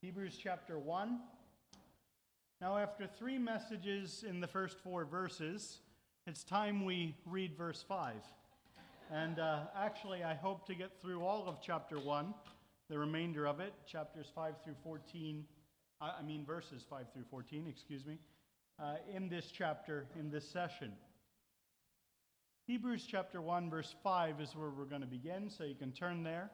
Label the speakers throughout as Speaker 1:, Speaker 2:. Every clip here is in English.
Speaker 1: Hebrews chapter 1. Now, after 3 messages in the first 4 verses, it's time we read verse 5. And actually, I hope to get through all of chapter 1, the remainder of it, chapters 5 through 14, verses 5 through 14, in this chapter, in this session. Hebrews chapter 1, verse 5 is where we're going to begin, so you can turn there.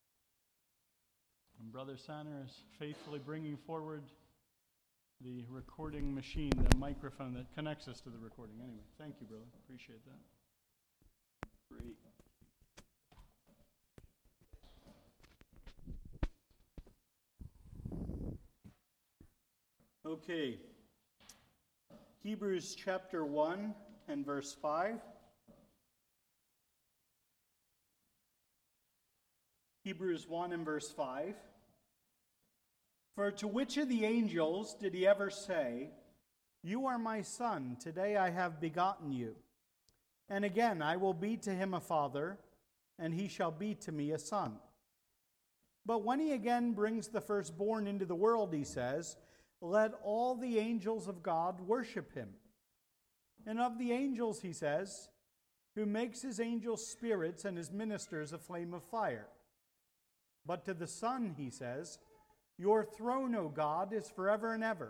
Speaker 1: And Brother Sanner is faithfully bringing forward the recording machine, the microphone that connects us to the recording. Anyway, thank you, brother. Appreciate that. Great. Okay. Hebrews chapter 1 and verse 5. Hebrews 1 and verse 5. For to which of the angels did he ever say, "You are my son, today I have begotten you"? And again, "I will be to him a father, and he shall be to me a son"? But when he again brings the firstborn into the world, he says, "Let all the angels of God worship him." And of the angels, he says, "Who makes his angels spirits and his ministers a flame of fire." But to the Son, he says, "Your throne, O God, is forever and ever.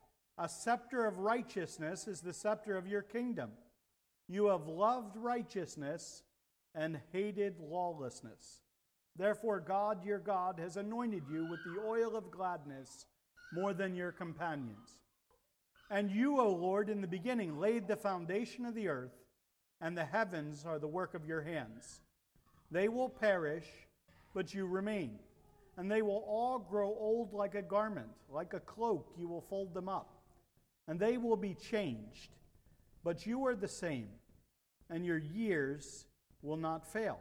Speaker 1: A scepter of righteousness is the scepter of your kingdom. You have loved righteousness and hated lawlessness. Therefore God, your God, has anointed you with the oil of gladness more than your companions. And you, O Lord, in the beginning laid the foundation of the earth, and the heavens are the work of your hands. They will perish, but you remain. And they will all grow old like a garment, like a cloak you will fold them up. And they will be changed. But you are the same, and your years will not fail.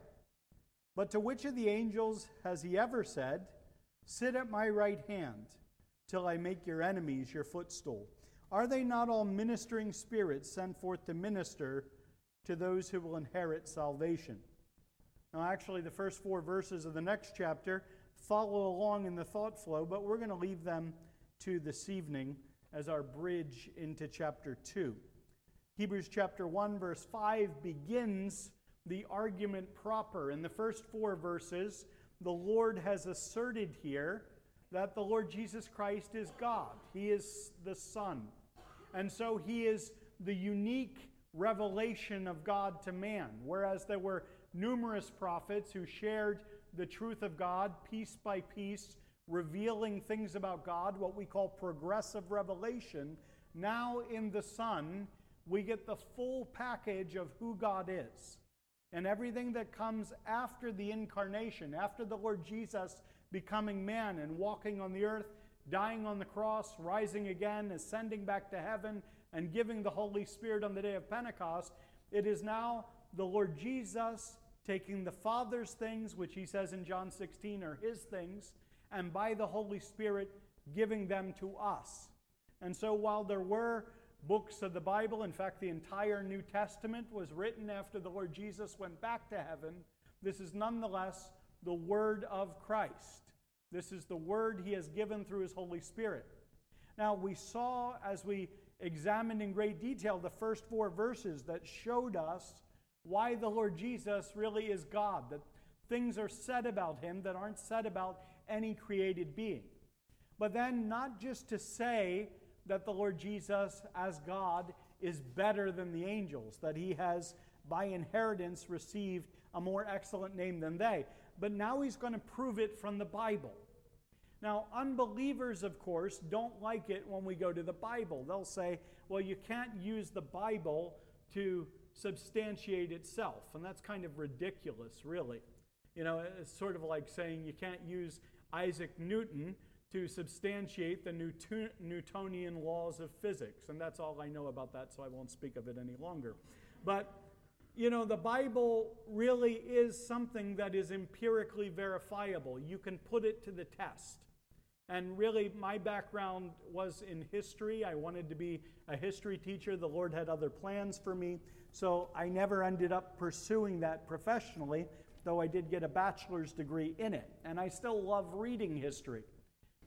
Speaker 1: But to which of the angels has he ever said, "Sit at my right hand, till I make your enemies your footstool"? Are they not all ministering spirits sent forth to minister to those who will inherit salvation? Now, actually, the first 4 verses of the next chapter follow along in the thought flow, but we're going to leave them to this evening as our bridge into chapter 2. Hebrews chapter 1, verse 5 begins the argument proper. In the first 4 verses, the Lord has asserted here that the Lord Jesus Christ is God. He is the Son. And so he is the unique revelation of God to man, whereas there were numerous prophets who shared the truth of God piece by piece, revealing things about God, what we call progressive revelation. Now in the Son, we get the full package of who God is. And everything that comes after the incarnation, after the Lord Jesus becoming man and walking on the earth, dying on the cross, rising again, ascending back to heaven, and giving the Holy Spirit on the day of Pentecost, it is now the Lord Jesus taking the Father's things, which he says in John 16 are his things, and by the Holy Spirit giving them to us. And so while there were books of the Bible, in fact, the entire New Testament was written after the Lord Jesus went back to heaven, this is nonetheless the Word of Christ. This is the Word he has given through his Holy Spirit. Now, we saw, as we examined in great detail, the first 4 verses that showed us why the Lord Jesus really is God, that things are said about him that aren't said about any created being. But then not just to say that the Lord Jesus as God is better than the angels, that he has by inheritance received a more excellent name than they, but now he's going to prove it from the Bible. Now, unbelievers, of course, don't like it when we go to the Bible. They'll say, well, you can't use the Bible to substantiate itself. And that's kind of ridiculous, really. You know, it's sort of like saying you can't use Isaac Newton to substantiate the Newtonian laws of physics. And that's all I know about that, so I won't speak of it any longer. But, you know, the Bible really is something that is empirically verifiable. You can put it to the test. And really, my background was in history. I wanted to be a history teacher. The Lord had other plans for me. So I never ended up pursuing that professionally, though I did get a bachelor's degree in it. And I still love reading history.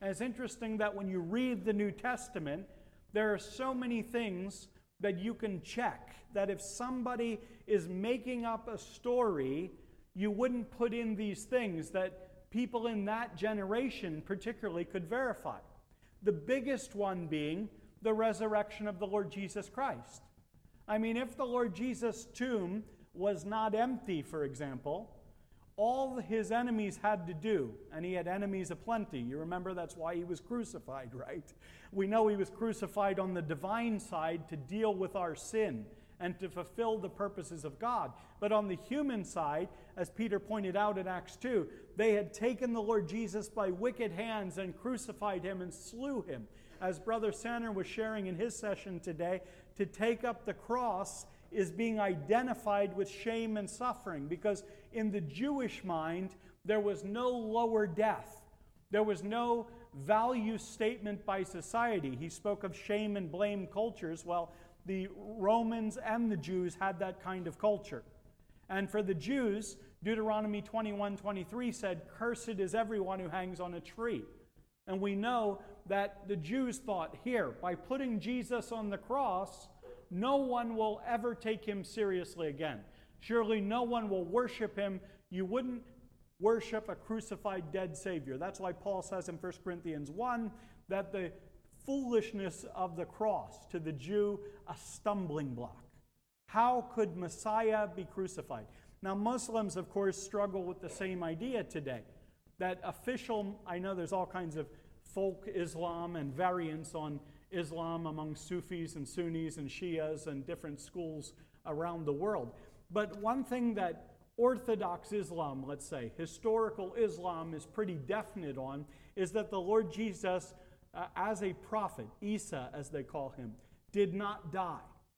Speaker 1: And it's interesting that when you read the New Testament, there are so many things that you can check, that if somebody is making up a story, you wouldn't put in these things that people in that generation particularly could verify. The biggest one being the resurrection of the Lord Jesus Christ. I mean, if the Lord Jesus' tomb was not empty, for example, all his enemies had to do, and he had enemies aplenty. You remember that's why he was crucified, right? We know he was crucified on the divine side to deal with our sin and to fulfill the purposes of God. But on the human side, as Peter pointed out in Acts 2, they had taken the Lord Jesus by wicked hands and crucified him and slew him. As Brother Sanner was sharing in his session today, to take up the cross is being identified with shame and suffering, because in the Jewish mind, there was no lower death. There was no value statement by society. He spoke of shame and blame cultures. Well, the Romans and the Jews had that kind of culture. And for the Jews, Deuteronomy 21:23 said, "Cursed is everyone who hangs on a tree." And we know that the Jews thought, here, by putting Jesus on the cross, no one will ever take him seriously again. Surely no one will worship him. You wouldn't worship a crucified dead Savior. That's why Paul says in 1 Corinthians 1 that the foolishness of the cross, to the Jew, a stumbling block. How could Messiah be crucified? Now, Muslims, of course, struggle with the same idea today. That official, I know there's all kinds of folk Islam and variants on Islam among Sufis and Sunnis and Shias and different schools around the world. But one thing that Orthodox Islam, let's say, historical Islam is pretty definite on, is that the Lord Jesus, as a prophet, Isa as they call him, did not die.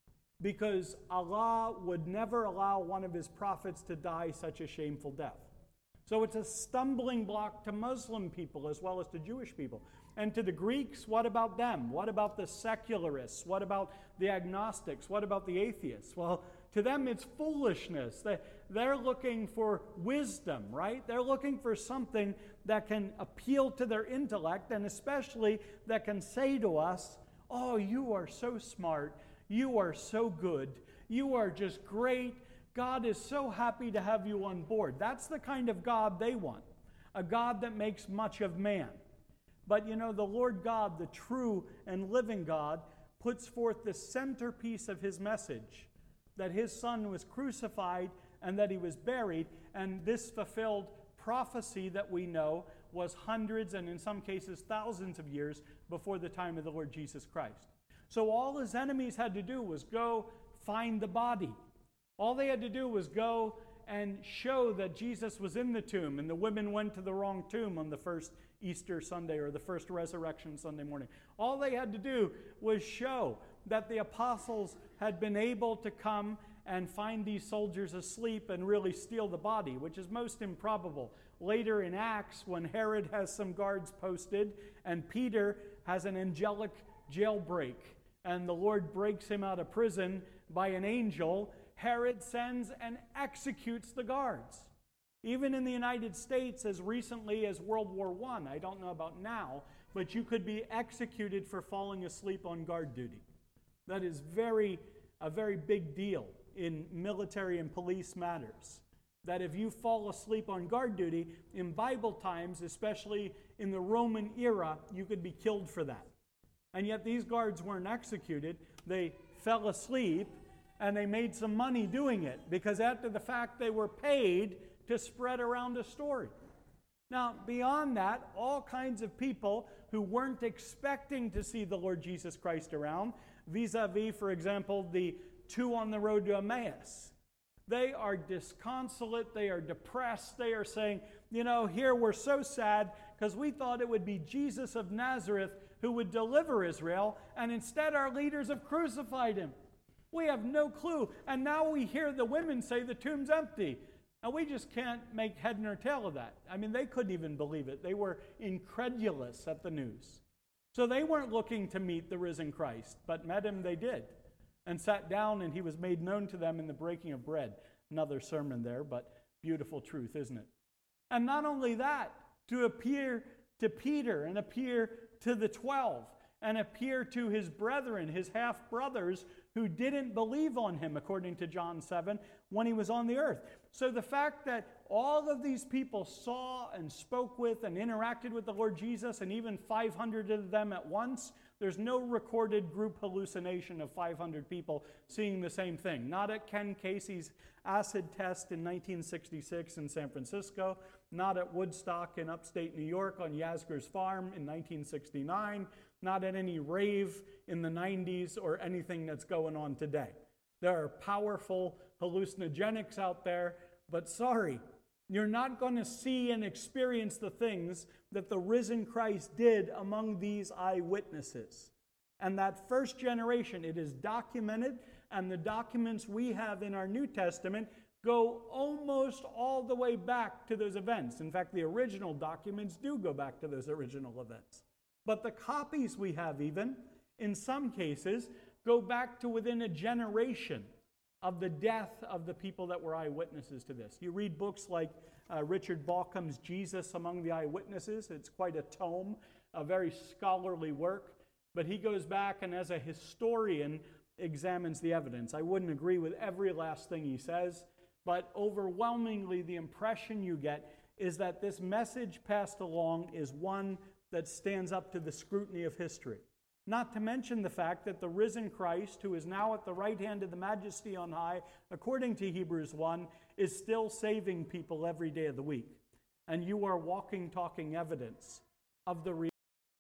Speaker 1: Because Allah would never allow one of his prophets to die such a shameful death. So it's a stumbling block to Muslim people as well as to Jewish people. And to the Greeks, what about them? What about the secularists? What about the agnostics? What about the atheists? Well, to them it's foolishness. They're looking for wisdom, right? They're looking for something that can appeal to their intellect, and especially that can say to us, "Oh, you are so smart. You are so good. You are just great. God is so happy to have you on board." That's the kind of God they want, a God that makes much of man. But you know, the Lord God, the true and living God, puts forth the centerpiece of his message, that his Son was crucified and that he was buried, and this fulfilled prophecy that we know was hundreds and in some cases thousands of years before the time of the Lord Jesus Christ. So all his enemies had to do was go find the body. All they had to do was go and show that Jesus was in the tomb, and the women went to the wrong tomb on the first Easter Sunday or the first Resurrection Sunday morning. All they had to do was show that the apostles had been able to come and find these soldiers asleep and really steal the body, which is most improbable. Later in Acts, when Herod has some guards posted and Peter has an angelic jailbreak, and the Lord breaks him out of prison by an angel, Herod sends and executes the guards. Even in the United States, as recently as World War I don't know about now, but you could be executed for falling asleep on guard duty. That is a very big deal in military and police matters. That if you fall asleep on guard duty, in Bible times, especially in the Roman era, you could be killed for that. And yet these guards weren't executed. They fell asleep, and they made some money doing it, because after the fact they were paid to spread around a story. Now, beyond that, all kinds of people who weren't expecting to see the Lord Jesus Christ around, vis-a-vis, for example, the two on the road to Emmaus. They are disconsolate, they are depressed, they are saying, you know, here we're so sad because we thought it would be Jesus of Nazareth who would deliver Israel, and instead our leaders have crucified him. We have no clue, and now we hear the women say the tomb's empty. And we just can't make head nor tail of that. I mean, they couldn't even believe it. They were incredulous at the news. So they weren't looking to meet the risen Christ, but met him they did, and sat down, and he was made known to them in the breaking of bread. Another sermon there, but beautiful truth, isn't it? And not only that, to appear to Peter and appear to the 12 and appear to his brethren, his half-brothers, who didn't believe on him, according to John 7, when he was on the earth. So the fact that all of these people saw and spoke with and interacted with the Lord Jesus, and even 500 of them at once, there's no recorded group hallucination of 500 people seeing the same thing. Not at Ken Casey's acid test in 1966 in San Francisco, not at Woodstock in upstate New York on Yasgur's farm in 1969, not at any rave in the 90s or anything that's going on today. There are powerful hallucinogenics out there, but sorry, you're not going to see and experience the things that the risen Christ did among these eyewitnesses. And that first generation, it is documented, and the documents we have in our New Testament go almost all the way back to those events. In fact, the original documents do go back to those original events. But the copies we have even, in some cases, go back to within a generation of the death of the people that were eyewitnesses to this. You read books like Richard Baucham's Jesus Among the Eyewitnesses. It's quite a tome, a very scholarly work. But he goes back and as a historian examines the evidence. I wouldn't agree with every last thing he says, but overwhelmingly the impression you get is that this message passed along is one that stands up to the scrutiny of history. Not to mention the fact that the risen Christ, who is now at the right hand of the Majesty on high, according to Hebrews 1, is still saving people every day of the week. And you are walking, talking evidence of the reality.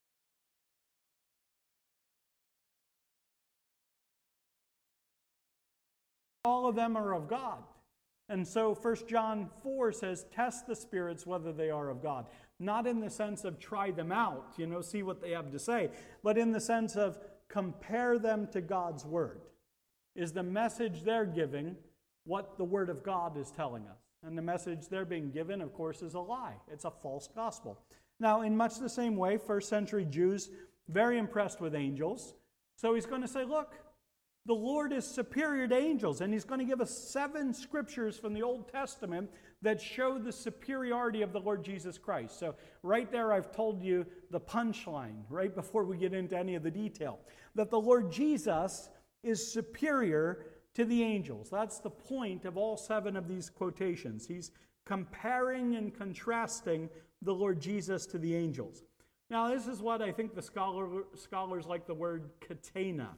Speaker 1: All of them are of God. And so 1 John 4 says, test the spirits whether they are of God. Not in the sense of try them out, see what they have to say, but in the sense of compare them to God's word. Is the message they're giving what the word of God is telling us? And the message they're being given, of course, is a lie. It's a false gospel. Now, in much the same way, first century Jews, very impressed with angels. So he's going to say, look, the Lord is superior to angels, and he's going to give us 7 scriptures from the Old Testament that show the superiority of the Lord Jesus Christ. So right there I've told you the punchline, right before we get into any of the detail, that the Lord Jesus is superior to the angels. That's the point of all 7 of these quotations. He's comparing and contrasting the Lord Jesus to the angels. Now this is what I think the scholars like the word catena.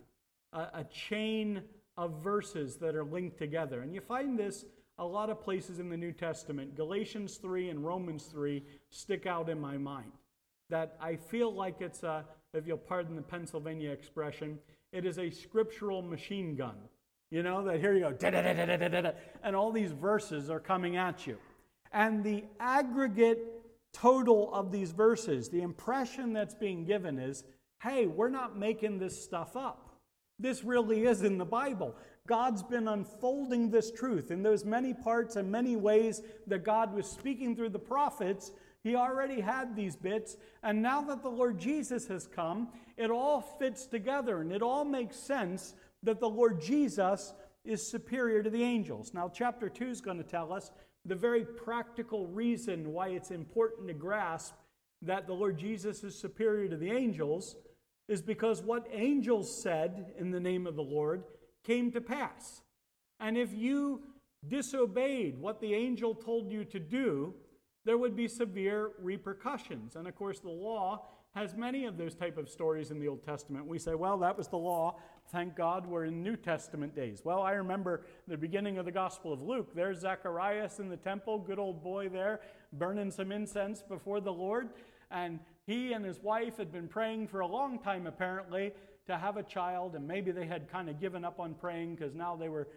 Speaker 1: A chain of verses that are linked together. And you find this a lot of places in the New Testament. Galatians 3 and Romans 3 stick out in my mind. That I feel like it's if you'll pardon the Pennsylvania expression, it is a scriptural machine gun. That here you go, da-da-da-da-da-da-da, and all these verses are coming at you. And the aggregate total of these verses, the impression that's being given is, hey, we're not making this stuff up. This really is in the Bible. God's been unfolding this truth in those many parts and many ways that God was speaking through the prophets. He already had these bits, and now that the Lord Jesus has come, it all fits together, and it all makes sense that the Lord Jesus is superior to the angels. Now, chapter 2 is going to tell us the very practical reason why it's important to grasp that the Lord Jesus is superior to the angels is because what angels said in the name of the Lord came to pass. And if you disobeyed what the angel told you to do, there would be severe repercussions. And of course, the law has many of those type of stories in the Old Testament. We say, well, that was the law. Thank God we're in New Testament days. Well, I remember the beginning of the Gospel of Luke. There's Zacharias in the temple, good old boy there, burning some incense before the Lord. And he and his wife had been praying for a long time, apparently, to have a child. And maybe they had kind of given up on praying because now they were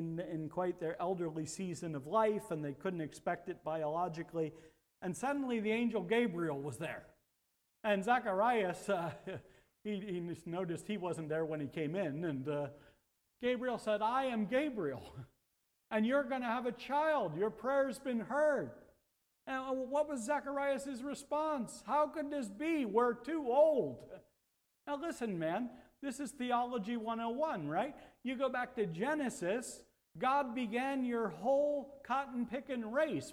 Speaker 1: in quite their elderly season of life and they couldn't expect it biologically. And suddenly the angel Gabriel was there. And Zacharias, he just noticed he wasn't there when he came in. And Gabriel said, I am Gabriel. And you're going to have a child. Your prayer's been heard. And what was Zacharias' response? How could this be? We're too old. Now listen, man, this is Theology 101, right? You go back to Genesis, God began your whole cotton-picking race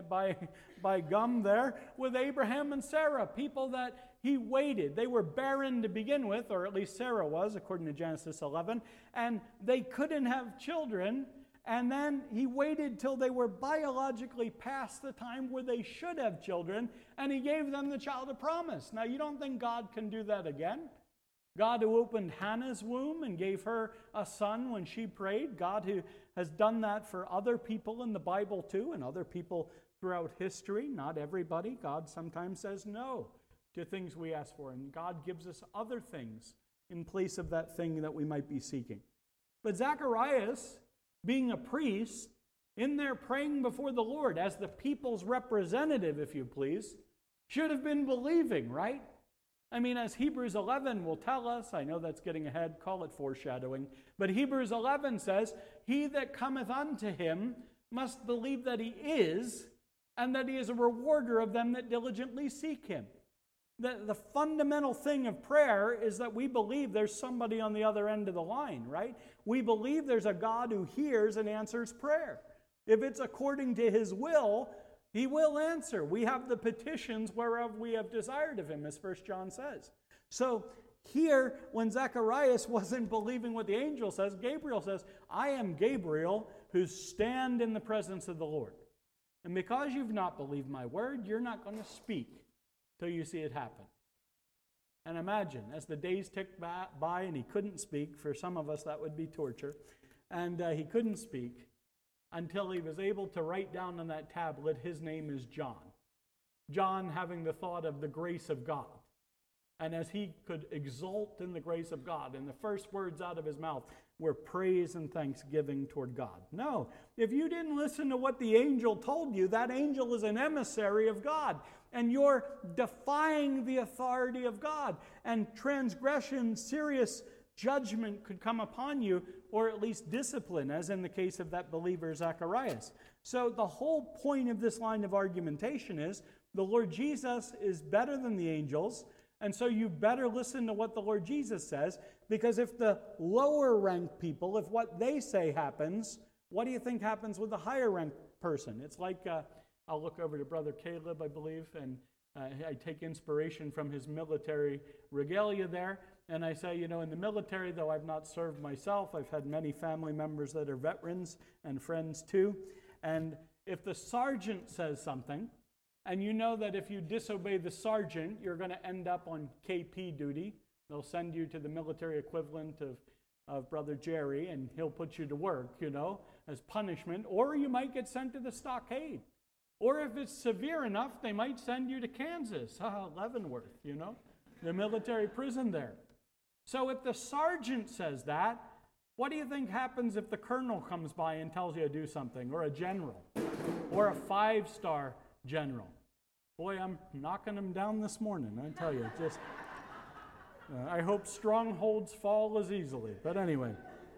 Speaker 1: by gum there with Abraham and Sarah, people that he waited. They were barren to begin with, or at least Sarah was, according to Genesis 11, and they couldn't have children. And then he waited till they were biologically past the time where they should have children, and he gave them the child of promise. Now, you don't think God can do that again? God who opened Hannah's womb and gave her a son when she prayed. God who has done that for other people in the Bible too, and other people throughout history. Not everybody. God sometimes says no to things we ask for, and God gives us other things in place of that thing that we might be seeking. But Zacharias, being a priest, in there praying before the Lord as the people's representative, if you please, should have been believing, right? I mean, as Hebrews 11 will tell us, I know that's getting ahead, call it foreshadowing, but Hebrews 11 says, "He that cometh unto him must believe that he is, and that he is a rewarder of them that diligently seek him." The fundamental thing of prayer is that we believe there's somebody on the other end of the line, right? We believe there's a God who hears and answers prayer. If it's according to his will, he will answer. We have the petitions whereof we have desired of him, as 1 John says. So here, when Zacharias wasn't believing what the angel says, Gabriel says, "I am Gabriel who stand in the presence of the Lord. And because you've not believed my word, you're not going to speak till you see it happen." And imagine, as the days ticked by and he couldn't speak, for some of us that would be torture, and he couldn't speak until he was able to write down on that tablet, his name is John. John having the thought of the grace of God. And as he could exult in the grace of God, and the first words out of his mouth were praise and thanksgiving toward God. No, if you didn't listen to what the angel told you, that angel is an emissary of God, and you're defying the authority of God, and transgression, serious judgment could come upon you, or at least discipline, as in the case of that believer Zacharias. So the whole point of this line of argumentation is the Lord Jesus is better than the angels, and so you better listen to what the Lord Jesus says, because if the lower ranked people, if what they say happens, what do you think happens with the higher ranked person? It's like, I'll look over to Brother Caleb, I believe, and I take inspiration from his military regalia there, and I say, in the military, though I've not served myself, I've had many family members that are veterans and friends too, and if the sergeant says something, and you know that if you disobey the sergeant, you're going to end up on KP duty. They'll send you to the military equivalent of Brother Jerry, and he'll put you to work, as punishment. Or you might get sent to the stockade. Or if it's severe enough, they might send you to Kansas, Leavenworth, the military prison there. So if the sergeant says that, what do you think happens if the colonel comes by and tells you to do something, or a general, or a 5-star general? Boy, I'm knocking them down this morning, I tell you. I hope strongholds fall as easily. But anyway.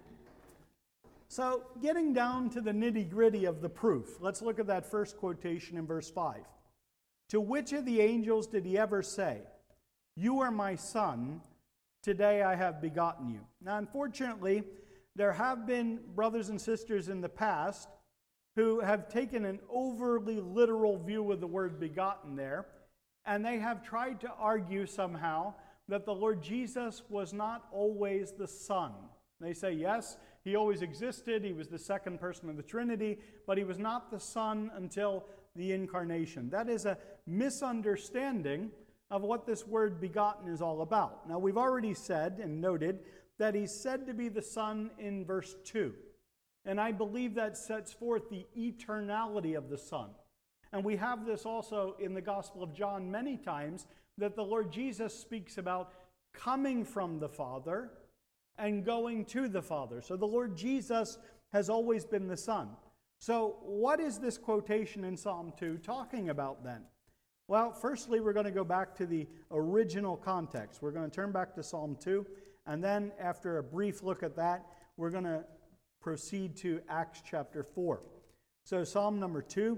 Speaker 1: So, getting down to the nitty-gritty of the proof, let's look at that first quotation in verse 5. "To which of the angels did he ever say, 'You are my son, today I have begotten you'?" Now, unfortunately, there have been brothers and sisters in the past who have taken an overly literal view of the word begotten there, and they have tried to argue somehow that the Lord Jesus was not always the Son. They say, yes, he always existed, he was the second person of the Trinity, but he was not the Son until the incarnation. That is a misunderstanding of what this word begotten is all about. Now, we've already said and noted that he's said to be the Son in verse 2. And I believe that sets forth the eternality of the Son. And we have this also in the Gospel of John many times, that the Lord Jesus speaks about coming from the Father and going to the Father. So the Lord Jesus has always been the Son. So what is this quotation in Psalm 2 talking about then? Well, firstly, we're going to go back to the original context. We're going to turn back to Psalm 2, and then after a brief look at that, we're going to proceed to Acts chapter 4. So Psalm number 2.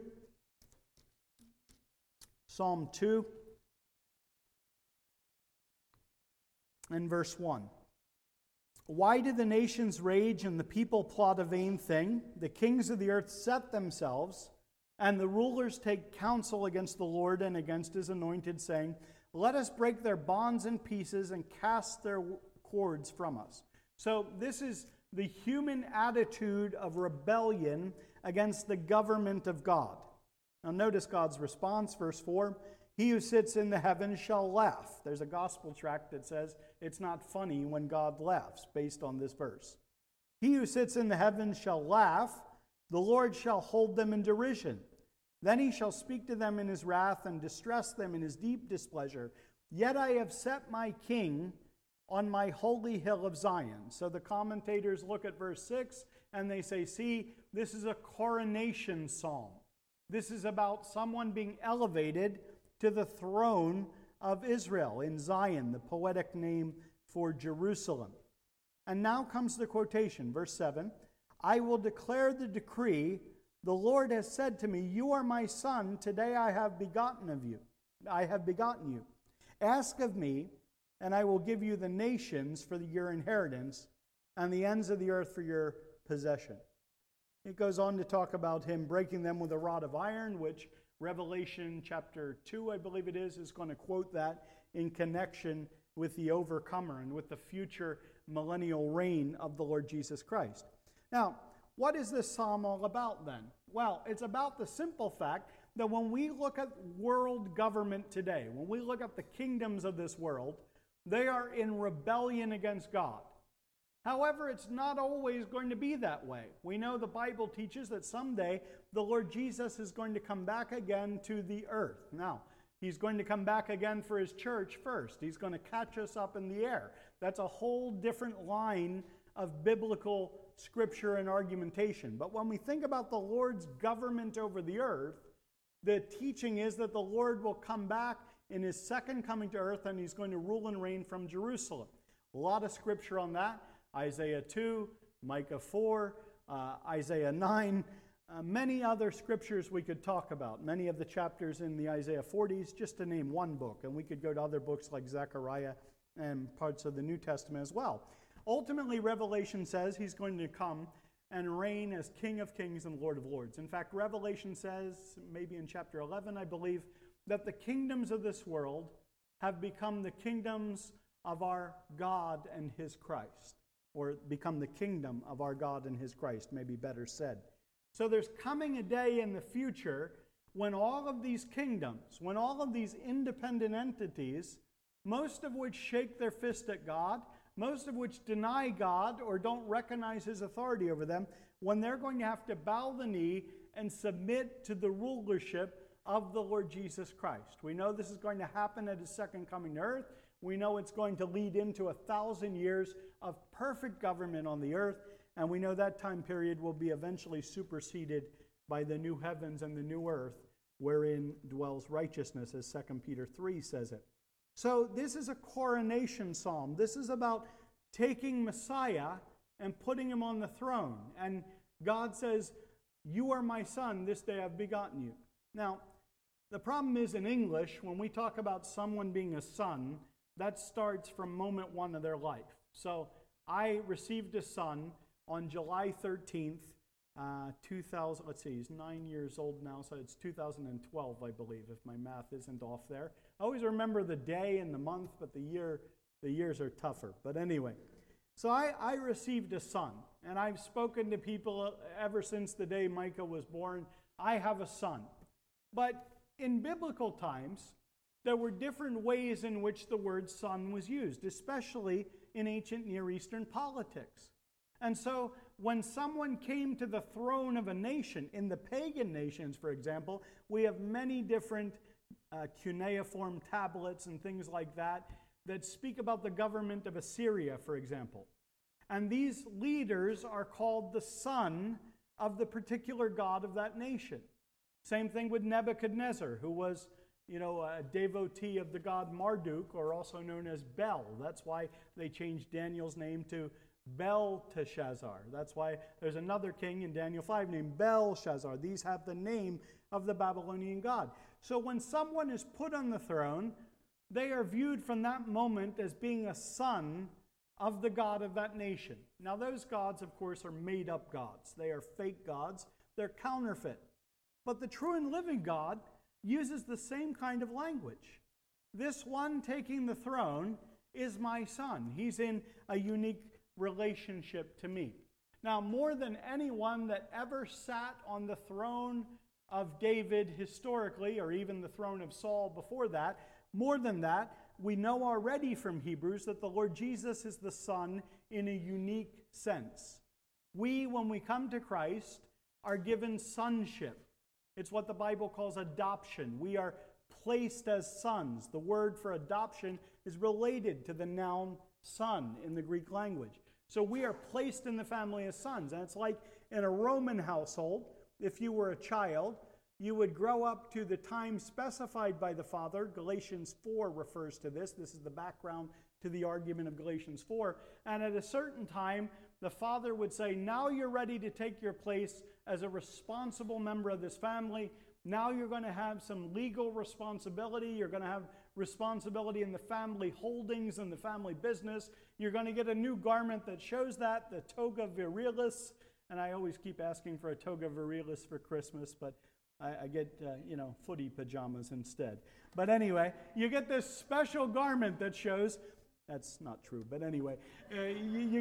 Speaker 1: Psalm 2 and verse 1. Why do the nations rage and the people plot a vain thing? The kings of the earth set themselves, and the rulers take counsel against the Lord and against his anointed, saying, let us break their bonds in pieces and cast their cords from us. So this is the human attitude of rebellion against the government of God. Now notice God's response, verse 4. He who sits in the heavens shall laugh. There's a gospel tract that says it's not funny when God laughs, based on this verse. He who sits in the heavens shall laugh. The Lord shall hold them in derision. Then he shall speak to them in his wrath and distress them in his deep displeasure. Yet I have set my king on my holy hill of Zion. So the commentators look at verse 6 and they say, see, this is a coronation psalm. This is about someone being elevated to the throne of Israel in Zion, the poetic name for Jerusalem. And now comes the quotation, verse 7. I will declare the decree. The Lord has said to me, you are my son. Today I have begotten you. Ask of me, and I will give you the nations for your inheritance and the ends of the earth for your possession. It goes on to talk about him breaking them with a rod of iron, which Revelation chapter 2, I believe it is going to quote that in connection with the overcomer and with the future millennial reign of the Lord Jesus Christ. Now, what is this psalm all about then? Well, it's about the simple fact that when we look at world government today, when we look at the kingdoms of this world, they are in rebellion against God. However, it's not always going to be that way. We know the Bible teaches that someday the Lord Jesus is going to come back again to the earth. Now, he's going to come back again for his church first. He's going to catch us up in the air. That's a whole different line of biblical scripture and argumentation. But when we think about the Lord's government over the earth, the teaching is that the Lord will come back in his second coming to earth and he's going to rule and reign from Jerusalem. A lot of scripture on that. Isaiah 2, Micah 4, Isaiah 9, many other scriptures we could talk about. Many of the chapters in the Isaiah 40s, just to name one book. And we could go to other books like Zechariah and parts of the New Testament as well. Ultimately, Revelation says he's going to come and reign as King of Kings and Lord of Lords. In fact, Revelation says, maybe in chapter 11, I believe, that the kingdoms of this world have become the kingdoms of our God and his Christ. Or become the kingdom of our God and his Christ, maybe better said. So there's coming a day in the future when all of these kingdoms, when all of these independent entities, most of which shake their fist at God, most of which deny God or don't recognize his authority over them, when they're going to have to bow the knee and submit to the rulership of the Lord Jesus Christ. We know this is going to happen at his second coming to earth. We know it's going to lead into 1,000 years of perfect government on the earth, and we know that time period will be eventually superseded by the new heavens and the new earth, wherein dwells righteousness, as 2 Peter 3 says it. So this is a coronation psalm. This is about taking Messiah and putting him on the throne. And God says, you are my son, this day I've begotten you. Now, the problem is in English, when we talk about someone being a son, that starts from moment one of their life. So I received a son on July 13th, 2000. Let's see, he's 9 years old now, so it's 2012, I believe, if my math isn't off there. I always remember the day and the month, but the years are tougher. But anyway, so I received a son, and I've spoken to people ever since the day Micah was born. I have a son. But in biblical times, there were different ways in which the word son was used, especially in ancient Near Eastern politics. And so when someone came to the throne of a nation, in the pagan nations, for example, we have many different cuneiform tablets and things like that that speak about the government of Assyria, for example. And these leaders are called the son of the particular god of that nation. Same thing with Nebuchadnezzar, who was a devotee of the god Marduk, or also known as Bel. That's why they changed Daniel's name to Belteshazzar. That's why there's another king in Daniel 5 named Belshazzar. These have the name of the Babylonian god. So when someone is put on the throne, they are viewed from that moment as being a son of the God of that nation. Now those gods, of course, are made-up gods. They are fake gods. They're counterfeit. But the true and living God uses the same kind of language. This one taking the throne is my son. He's in a unique relationship to me. Now, more than anyone that ever sat on the throne of David historically, or even the throne of Saul before that, more than that, we know already from Hebrews that the Lord Jesus is the Son in a unique sense. We, when we come to Christ, are given sonship. It's what the Bible calls adoption. We are placed as sons. The word for adoption is related to the noun son in the Greek language. So we are placed in the family as sons. And it's like in a Roman household, if you were a child, you would grow up to the time specified by the father. Galatians 4 refers to this. This is the background to the argument of Galatians 4. And at a certain time, the father would say, now you're ready to take your place as a responsible member of this family. Now you're going to have some legal responsibility. You're going to have responsibility in the family holdings and the family business. You're going to get a new garment that shows that, the toga virilis. And I always keep asking for a toga virilis for Christmas, but I get, footy pajamas instead. But anyway, you get this special garment that shows, that's not true, but anyway, you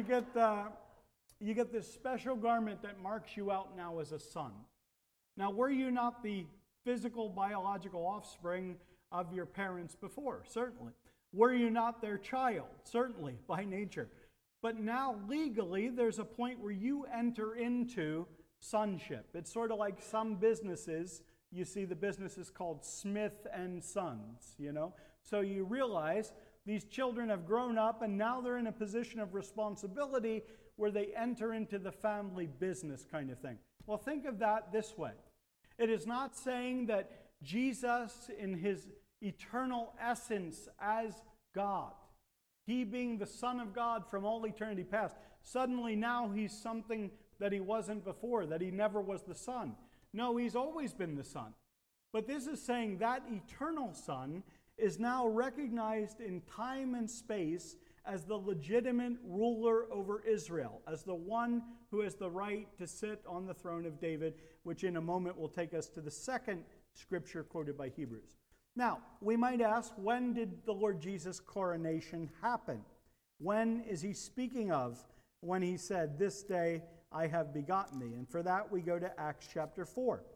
Speaker 1: get this special garment that marks you out now as a son. Now, were you not the physical, biological offspring of your parents before? Certainly. Were you not their child? Certainly, by nature. But now, legally, there's a point where you enter into sonship. It's sort of like some businesses. You see the business is called Smith and Sons, So you realize these children have grown up and now they're in a position of responsibility where they enter into the family business kind of thing. Well, think of that this way. It is not saying that Jesus, in his eternal essence as God, he being the Son of God from all eternity past, suddenly now he's something that he wasn't before, that he never was the Son. No, he's always been the Son. But this is saying that eternal Son is now recognized in time and space as the legitimate ruler over Israel, as the one who has the right to sit on the throne of David, which in a moment will take us to the second scripture quoted by Hebrews. Now, we might ask, when did the Lord Jesus' coronation happen? When is he speaking of when he said, "This day I have begotten thee"? And for that we go to Acts chapter 4.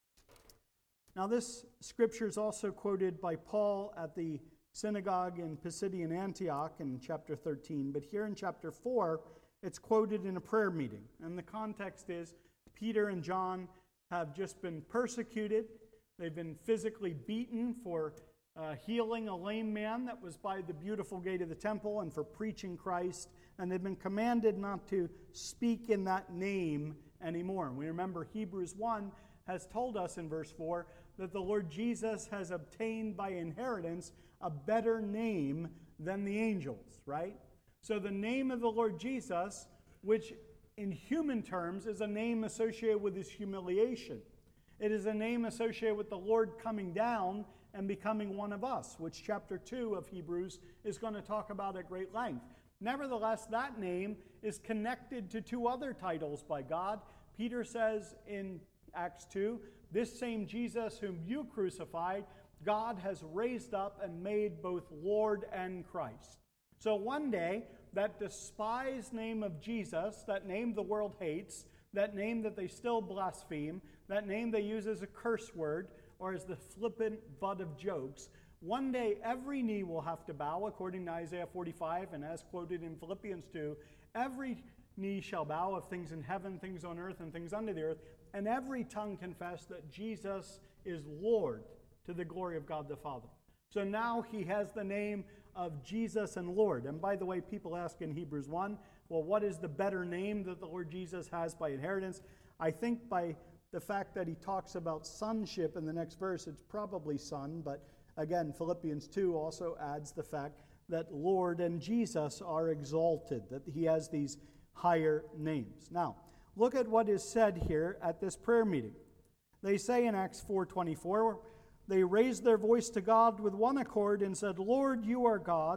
Speaker 1: Now this scripture is also quoted by Paul at the synagogue in Pisidian Antioch in chapter 13. But here in chapter 4, it's quoted in a prayer meeting. And the context is Peter and John have just been persecuted. They've been physically beaten for healing a lame man that was by the beautiful gate of the temple and for preaching Christ. And they've been commanded not to speak in that name anymore. And we remember Hebrews 1 has told us in verse 4 that the Lord Jesus has obtained by inheritance a better name than the angels, right? So the name of the Lord Jesus, which in human terms is a name associated with his humiliation. It is a name associated with the Lord coming down and becoming one of us, which chapter 2 of Hebrews is going to talk about at great length. Nevertheless, that name is connected to two other titles by God. Peter says in Acts 2, "This same Jesus whom you crucified, God has raised up and made both Lord and Christ." So one day, that despised name of Jesus, that name the world hates, that name that they still blaspheme, that name they use as a curse word or as the flippant butt of jokes, one day every knee will have to bow, according to Isaiah 45, and as quoted in Philippians 2, every knee shall bow of things in heaven, things on earth, and things under the earth, and every tongue confess that Jesus is Lord to the glory of God the Father. So now he has the name of Jesus and Lord. And by the way, people ask in Hebrews 1, well, what is the better name that the Lord Jesus has by inheritance? I think by the fact that he talks about sonship in the next verse, it's probably son, but again, Philippians 2 also adds the fact that Lord and Jesus are exalted, that he has these higher names. Now, look at what is said here at this prayer meeting. They say in Acts 4:24, they raised their voice to God with one accord and said, "Lord, you are God,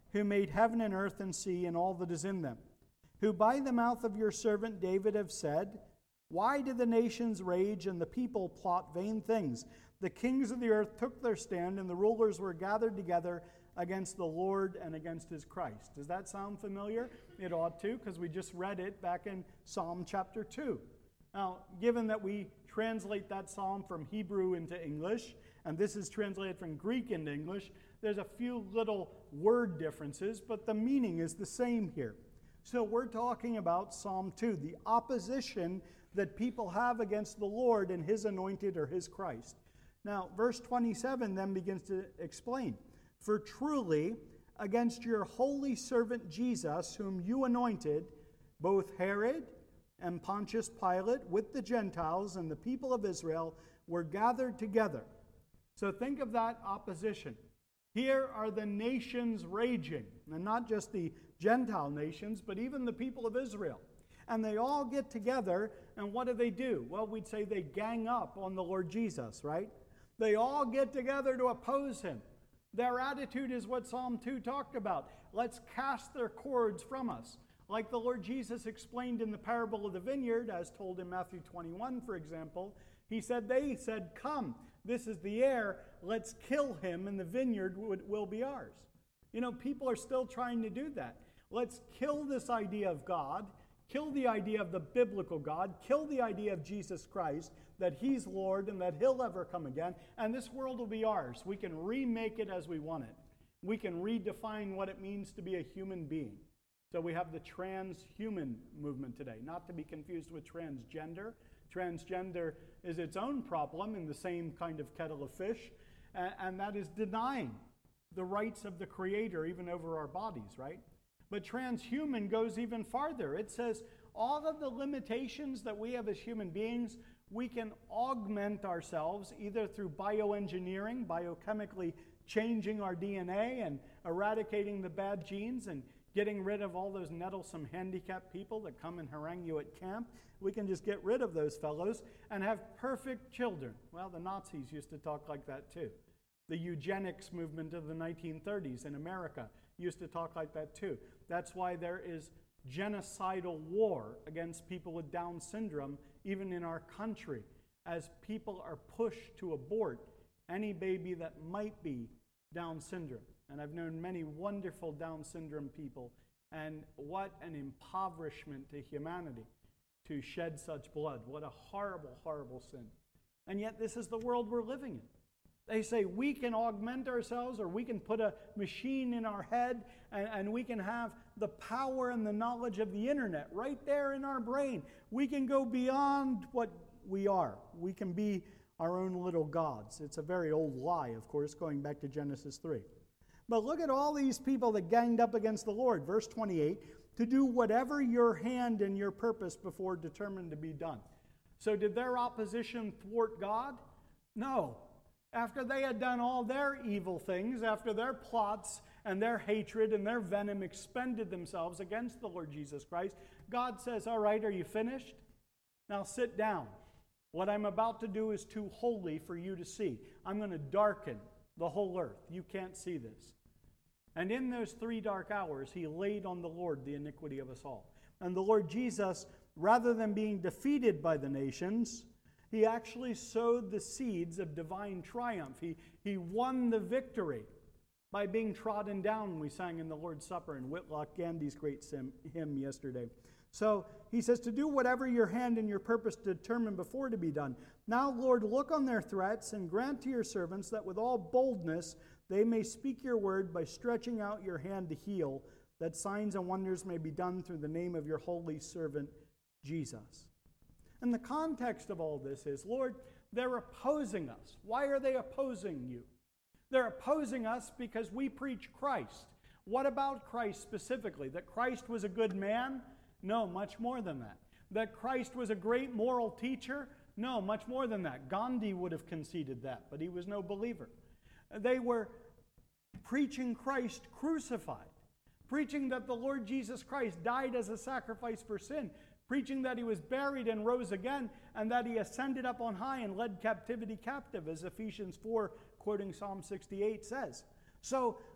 Speaker 1: who made heaven and earth and sea and all that is in them, who by the mouth of your servant David have said, why do the nations rage and the people plot vain things? The kings of the earth took their stand, and the rulers were gathered together against the Lord and against his Christ. Does that sound familiar? It ought to, because we just read it back in Psalm chapter 2. Now, given that we translate that psalm from Hebrew into English, and this is translated from Greek into English, there's a few little word differences, but the meaning is the same here. So we're talking about Psalm 2, the opposition that people have against the Lord and his anointed or his Christ. Now, verse 27 then begins to explain, for truly against your holy servant Jesus, whom you anointed, both Herod and Pontius Pilate with the Gentiles and the people of Israel were gathered together. So think of that opposition. Here are the nations raging, and not just the Gentile nations, but even the people of Israel. And they all get together, and what do? Well, we'd say they gang up on the Lord Jesus, right? They all get together to oppose him. Their attitude is what Psalm 2 talked about. Let's cast their cords from us. Like the Lord Jesus explained in the parable of the vineyard, as told in Matthew 21, for example, they said, come, this is the heir, let's kill him, and the vineyard will be ours. You know, people are still trying to do that. Let's kill this idea of God, kill the idea of the biblical God, kill the idea of Jesus Christ, that he's Lord and that he'll ever come again, and this world will be ours. We can remake it as we want it. We can redefine what it means to be a human being. So we have the transhuman movement today, not to be confused with transgender. Transgender is its own problem in the same kind of kettle of fish, and that is denying the rights of the Creator even over our bodies, right? But transhuman goes even farther. It says all of the limitations that we have as human beings, we can augment ourselves either through bioengineering, biochemically changing our DNA and eradicating the bad genes and getting rid of all those nettlesome handicapped people that come and harangue you at camp. We can just get rid of those fellows and have perfect children. Well, the Nazis used to talk like that too. The eugenics movement of the 1930s in America used to talk like that too. That's why there is genocidal war against people with Down syndrome, even in our country, as people are pushed to abort any baby that might be Down syndrome. And I've known many wonderful Down syndrome people, and what an impoverishment to humanity to shed such blood. What a horrible, horrible sin. And yet this is the world we're living in. They say we can augment ourselves, or we can put a machine in our head, and we can have the power and the knowledge of the internet right there in our brain. We can go beyond what we are. We can be our own little gods. It's a very old lie, of course, going back to Genesis 3. But look at all these people that ganged up against the Lord. Verse 28, to do whatever your hand and your purpose before determined to be done. So did their opposition thwart God? No. After they had done all their evil things, after their plots and their hatred and their venom expended themselves against the Lord Jesus Christ, God says, all right, are you finished? Now sit down. What I'm about to do is too holy for you to see. I'm going to darken the whole earth. You can't see this. And in those 3 dark hours, he laid on the Lord the iniquity of us all. And the Lord Jesus, rather than being defeated by the nations, he actually sowed the seeds of divine triumph. He won the victory by being trodden down, we sang in the Lord's Supper in Whitlock Gandy's great hymn yesterday. So he says, to do whatever your hand and your purpose determined before to be done. Now, Lord, look on their threats and grant to your servants that with all boldness they may speak your word by stretching out your hand to heal, that signs and wonders may be done through the name of your holy servant, Jesus. And the context of all this is, Lord, they're opposing us. Why are they opposing you? They're opposing us because we preach Christ. What about Christ specifically? That Christ was a good man? No, much more than that. That Christ was a great moral teacher? No, much more than that. Gandhi would have conceded that, but he was no believer. They were preaching Christ crucified, preaching that the Lord Jesus Christ died as a sacrifice for sin, preaching that he was buried and rose again, and that he ascended up on high and led captivity captive, as Ephesians 4, quoting Psalm 68, says. So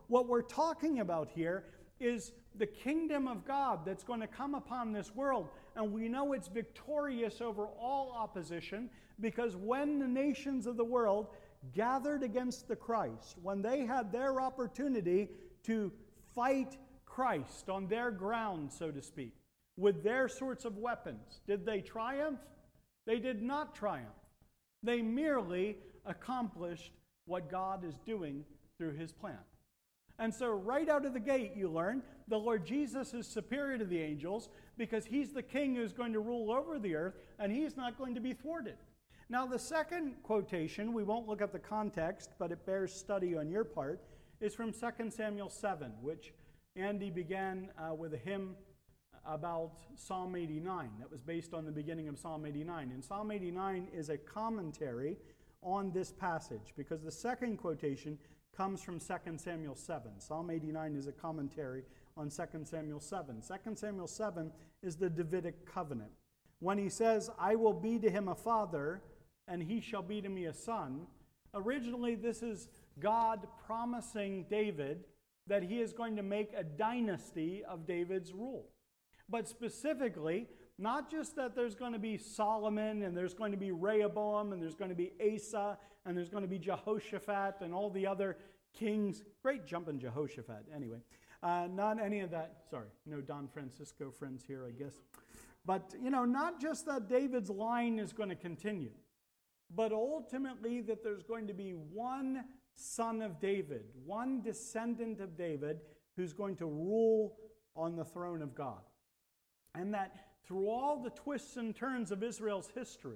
Speaker 1: what we're talking about here is the kingdom of God that's going to come upon this world. And we know it's victorious over all opposition, because when the nations of the world gathered against the Christ, when they had their opportunity to fight Christ on their ground, so to speak, with their sorts of weapons, did they triumph? They did not triumph. They merely accomplished what God is doing through his plan. And so right out of the gate, you learn the Lord Jesus is superior to the angels because he's the king who's going to rule over the earth, and he's not going to be thwarted. Now, the second quotation, we won't look at the context, but it bears study on your part, is from 2 Samuel 7, which Andy began with a hymn about Psalm 89 that was based on the beginning of Psalm 89. And Psalm 89 is a commentary on this passage, because the second quotation comes from 2 Samuel 7. Psalm 89 is a commentary on 2 Samuel 7. 2 Samuel 7 is the Davidic covenant. When he says, I will be to him a father, and he shall be to me a son, originally this is God promising David that he is going to make a dynasty of David's rule. But specifically, not just that there's going to be Solomon, and there's going to be Rehoboam, and there's going to be Asa, and there's going to be Jehoshaphat, and all the other kings. Great jumping Jehoshaphat, anyway. Not any of that. Sorry, no Don Francisco friends here, I guess. But, not just that David's line is going to continue, but ultimately that there's going to be one son of David, one descendant of David, who's going to rule on the throne of God. And that through all the twists and turns of Israel's history,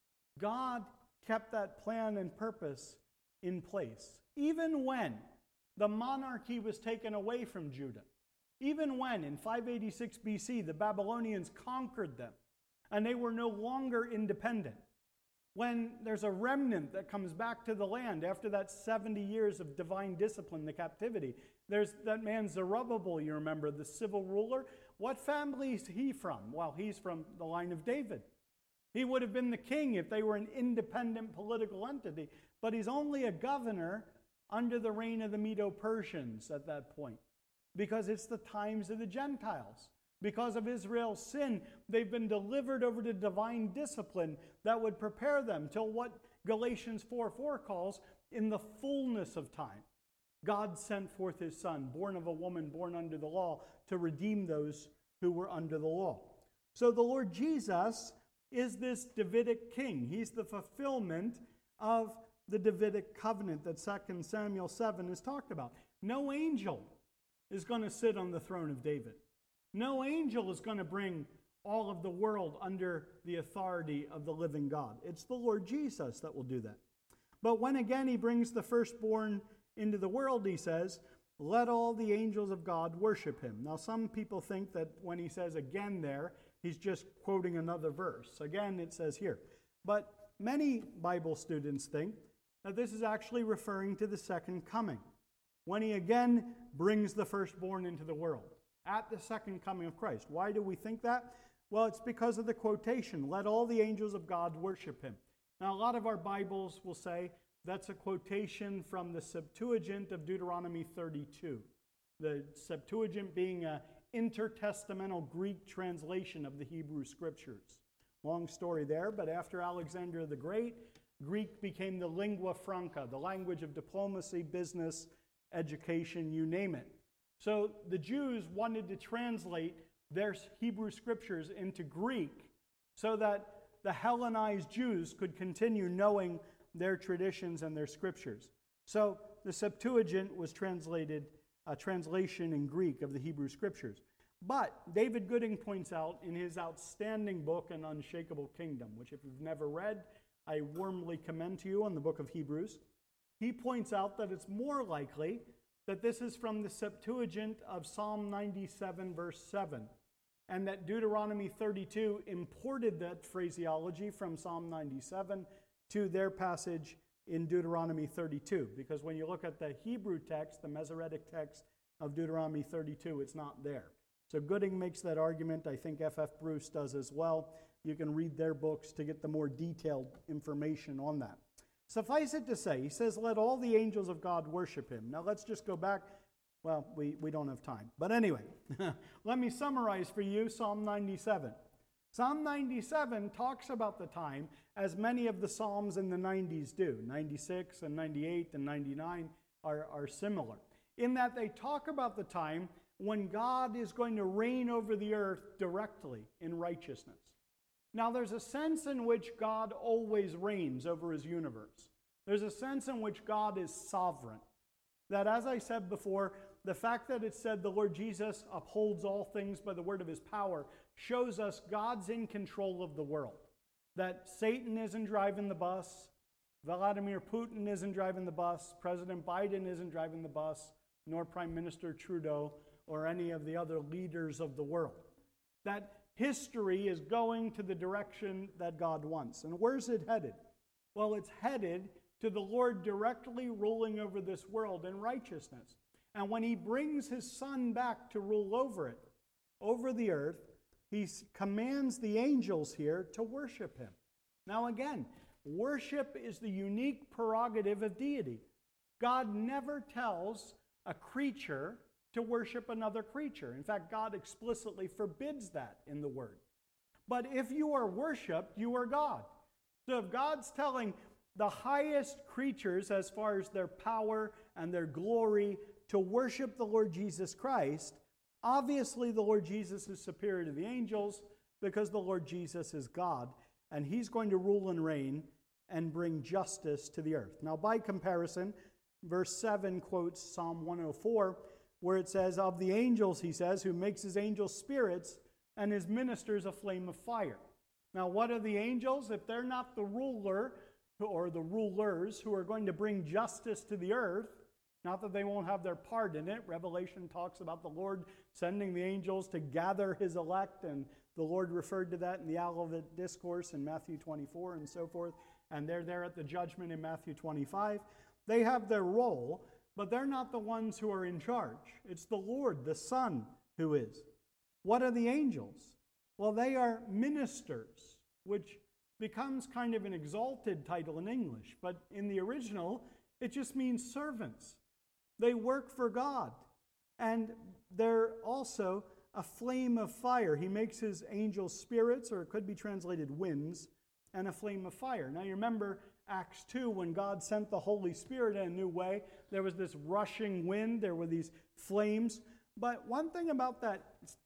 Speaker 1: God kept that plan and purpose in place. Even when the monarchy was taken away from Judah, even when in 586 BC the Babylonians conquered them and they were no longer independent, when there's a remnant that comes back to the land after that 70 years of divine discipline, the captivity, there's that man Zerubbabel, you remember, the civil ruler. What family is he from? Well, he's from the line of David. He would have been the king if they were an independent political entity, but he's only a governor under the reign of the Medo-Persians at that point, because it's the times of the Gentiles. Because of Israel's sin, they've been delivered over to divine discipline that would prepare them till what Galatians 4:4 calls in the fullness of time. God sent forth his son, born of a woman, born under the law, to redeem those who were under the law. So the Lord Jesus is this Davidic king. He's the fulfillment of the Davidic covenant that 2 Samuel 7 is talked about. No angel is going to sit on the throne of David. No angel is going to bring all of the world under the authority of the living God. It's the Lord Jesus that will do that. But when again he brings the firstborn into the world, he says, let all the angels of God worship him. Now some people think that when he says again there, he's just quoting another verse. Again, it says here. But many Bible students think that this is actually referring to the second coming, when he again brings the firstborn into the world, at the second coming of Christ. Why do we think that? Well, it's because of the quotation, let all the angels of God worship him. Now, a lot of our Bibles will say that's a quotation from the Septuagint of Deuteronomy 32. The Septuagint being an intertestamental Greek translation of the Hebrew Scriptures. Long story there, but after Alexander the Great, Greek became the lingua franca, the language of diplomacy, business, education, you name it. So the Jews wanted to translate their Hebrew Scriptures into Greek so that the Hellenized Jews could continue knowing their traditions and their Scriptures. So the Septuagint was translated, a translation in Greek of the Hebrew Scriptures. But David Gooding points out in his outstanding book, An Unshakable Kingdom, which if you've never read, I warmly commend to you on the book of Hebrews. He points out that it's more likely that this is from the Septuagint of Psalm 97, verse 7, and that Deuteronomy 32 imported that phraseology from Psalm 97 to their passage in Deuteronomy 32, because when you look at the Hebrew text, the Masoretic text of Deuteronomy 32, it's not there. So Gooding makes that argument. I think F.F. Bruce does as well. You can read their books to get the more detailed information on that. Suffice it to say, he says, let all the angels of God worship him. Now let's just go back Well, we don't have time. But anyway, let me summarize for you Psalm 97. Psalm 97 talks about the time as many of the Psalms in the 90s do. 96 and 98 and 99 are similar, in that they talk about the time when God is going to reign over the earth directly in righteousness. Now, there's a sense in which God always reigns over his universe. There's a sense in which God is sovereign. That, as I said before, the fact that it said the Lord Jesus upholds all things by the word of his power shows us God's in control of the world. That Satan isn't driving the bus, Vladimir Putin isn't driving the bus, President Biden isn't driving the bus, nor Prime Minister Trudeau or any of the other leaders of the world. That history is going to the direction that God wants. And where's it headed? Well, it's headed to the Lord directly ruling over this world in righteousness. And when he brings his Son back to rule over it, over the earth, he commands the angels here to worship him. Now again, worship is the unique prerogative of deity. God never tells a creature to worship another creature. In fact, God explicitly forbids that in the Word. But if you are worshiped, you are God. So if God's telling the highest creatures, as far as their power and their glory, to worship the Lord Jesus Christ, obviously the Lord Jesus is superior to the angels because the Lord Jesus is God, and he's going to rule and reign and bring justice to the earth. Now, by comparison, verse 7 quotes Psalm 104, where it says, of the angels, he says, who makes his angels spirits and his ministers a flame of fire. Now, what are the angels? If they're not the ruler or the rulers who are going to bring justice to the earth, not that they won't have their part in it. Revelation talks about the Lord sending the angels to gather his elect, and the Lord referred to that in the Olivet Discourse in Matthew 24 and so forth, and they're there at the judgment in Matthew 25. They have their role, but they're not the ones who are in charge. It's the Lord, the Son, who is. What are the angels? Well, they are ministers, which becomes kind of an exalted title in English, but in the original, it just means servants. They work for God, and they're also a flame of fire. He makes his angels spirits, or it could be translated winds, and a flame of fire. Now, you remember Acts 2, when God sent the Holy Spirit in a new way, there was this rushing wind, there were these flames. But one thing about that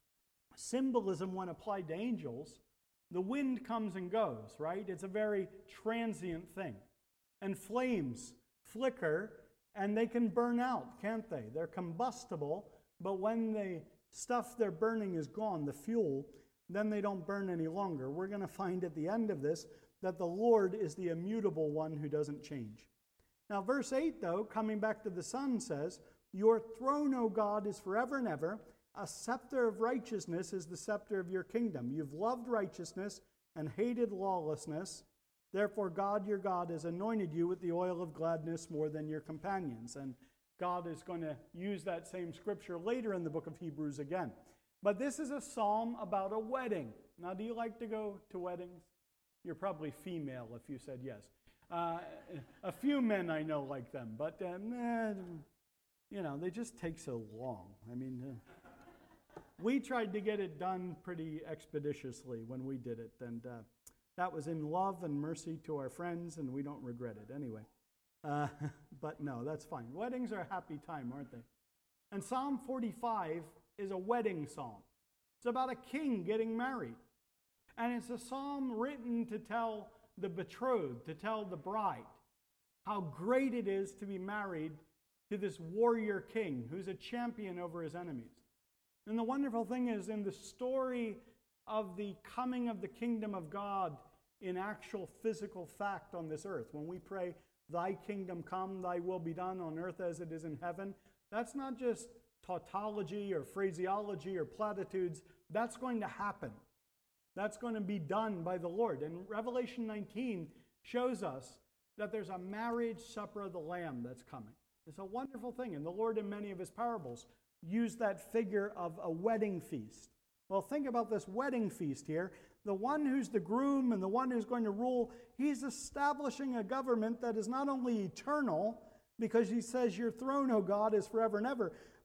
Speaker 1: symbolism when applied to angels, the wind comes and goes, right? It's a very transient thing. And flames flicker, and they can burn out, can't they? They're combustible, but when the stuff they're burning is gone, the fuel, then they don't burn any longer. We're going to find at the end of this that the Lord is the immutable one who doesn't change. Now, verse 8, though, coming back to the Son, says, your throne, O God, is forever and ever. A scepter of righteousness is the scepter of your kingdom. You've loved righteousness and hated lawlessness. Therefore, God, your God, has anointed you with the oil of gladness more than your companions. And God is going to use that same scripture later in the book of Hebrews again. But this is a psalm about a wedding. Now, do you like to go to weddings? You're probably female if you said yes. A few men I know like them, but they just take so long. I mean, we tried to get it done pretty expeditiously when we did it, and that was in love and mercy to our friends, and we don't regret it anyway. But no, that's fine. Weddings are a happy time, aren't they? And Psalm 45 is a wedding psalm. It's about a king getting married. And it's a psalm written to tell the betrothed, to tell the bride, how great it is to be married to this warrior king who's a champion over his enemies. And the wonderful thing is, in the story of the coming of the kingdom of God in actual physical fact on this earth, when we pray, thy kingdom come, thy will be done on earth as it is in heaven, that's not just tautology or phraseology or platitudes. That's going to happen. That's going to be done by the Lord. And Revelation 19 shows us that there's a marriage supper of the Lamb that's coming. It's a wonderful thing. And the Lord, in many of his parables, used that figure of a wedding feast. Well, think about this wedding feast here. The one who's the groom and the one who's going to rule, he's establishing a government that is not only eternal, because he says, your throne, O God, is forever and ever,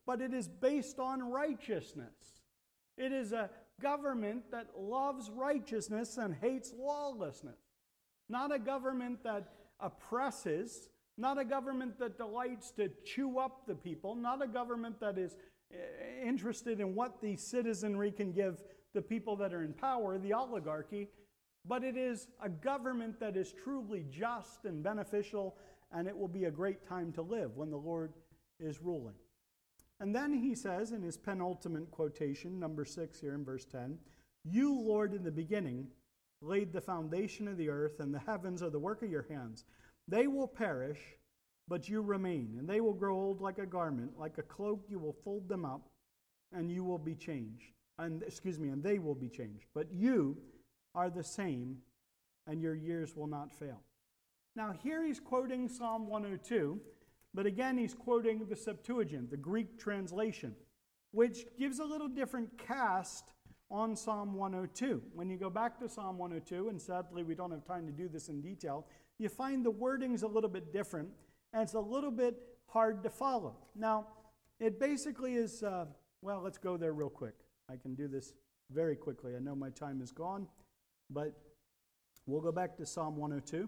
Speaker 1: but it is based on righteousness. It is a government that loves righteousness and hates lawlessness. Not a government that oppresses, not a government that delights to chew up the people, not a government that is interested in what the citizenry can give the people that are in power, the oligarchy, but it is a government that is truly just and beneficial, and it will be a great time to live when the Lord is ruling. And then he says in his penultimate quotation, number 6 here in verse 10, "You, Lord, in the beginning laid the foundation of the earth, and the heavens are the work of your hands. They will perish, but you remain, and they will grow old like a garment, like a cloak you will fold them up, and you will be changed. And they will be changed. But you are the same, and your years will not fail." Now here he's quoting Psalm 102, but again he's quoting the Septuagint, the Greek translation, which gives a little different cast on Psalm 102. When you go back to Psalm 102, and sadly we don't have time to do this in detail, you find the wording's a little bit different, and it's a little bit hard to follow. Now, it basically is, let's go there real quick. I can do this very quickly. I know my time is gone, but we'll go back to Psalm 102.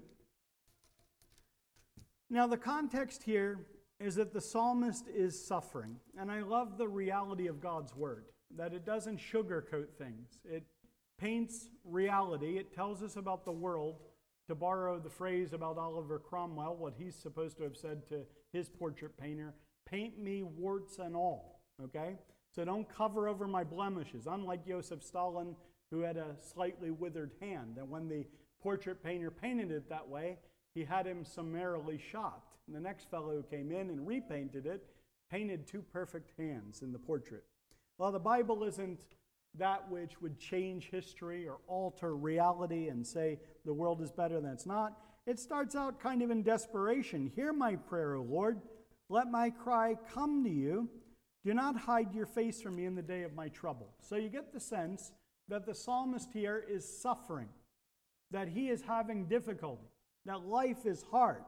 Speaker 1: Now, the context here is that the psalmist is suffering, and I love the reality of God's word, that it doesn't sugarcoat things. It paints reality. It tells us about the world. To borrow the phrase about Oliver Cromwell, what he's supposed to have said to his portrait painter, "Paint me warts and all," okay? So don't cover over my blemishes, unlike Joseph Stalin, who had a slightly withered hand. And when the portrait painter painted it that way, he had him summarily shot. And the next fellow who came in and repainted it painted 2 perfect hands in the portrait. Well, the Bible isn't that which would change history or alter reality and say the world is better than it's not. It starts out kind of in desperation. "Hear my prayer, O Lord. Let my cry come to you. Do not hide your face from me in the day of my trouble." So you get the sense that the psalmist here is suffering, that he is having difficulty, that life is hard.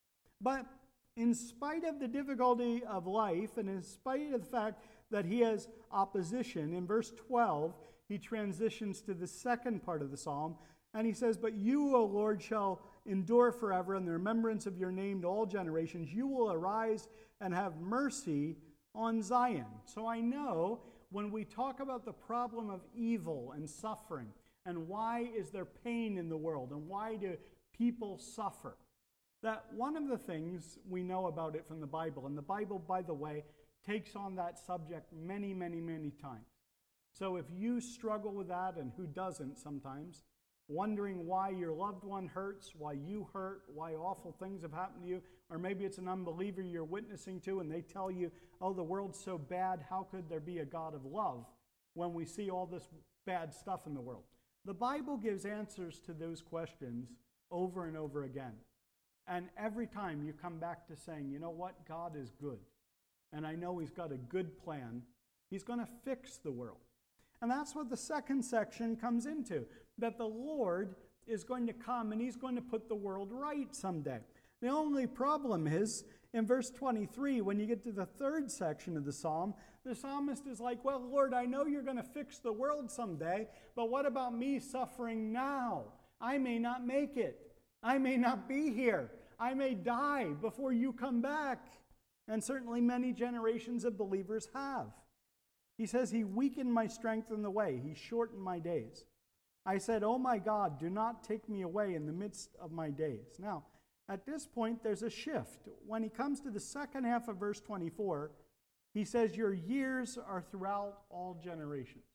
Speaker 1: But in spite of the difficulty of life, and in spite of the fact that he has opposition, in verse 12, he transitions to the second part of the psalm, and he says, "But you, O Lord, shall endure forever, and the remembrance of your name to all generations. You will arise and have mercy on Zion." So I know when we talk about the problem of evil and suffering, and why is there pain in the world, and why do people suffer, that one of the things we know about it from the Bible, and the Bible, by the way, takes on that subject many, many, many times. So if you struggle with that, and who doesn't sometimes, wondering why your loved one hurts, why you hurt, why awful things have happened to you, or maybe it's an unbeliever you're witnessing to and they tell you, "Oh, the world's so bad, how could there be a God of love when we see all this bad stuff in the world?" The Bible gives answers to those questions over and over again. And every time you come back to saying, you know what, God is good. And I know he's got a good plan. He's going to fix the world. And that's what the second section comes into, that the Lord is going to come and he's going to put the world right someday. The only problem is, in verse 23, when you get to the third section of the psalm, the psalmist is like, "Well, Lord, I know you're going to fix the world someday, but what about me suffering now? I may not make it. I may not be here. I may die before you come back." And certainly many generations of believers have. He says, "He weakened my strength in the way. He shortened my days. I said, 'Oh my God, do not take me away in the midst of my days.'" Now, at this point, there's a shift. When he comes to the second half of verse 24, he says, "Your years are throughout all generations."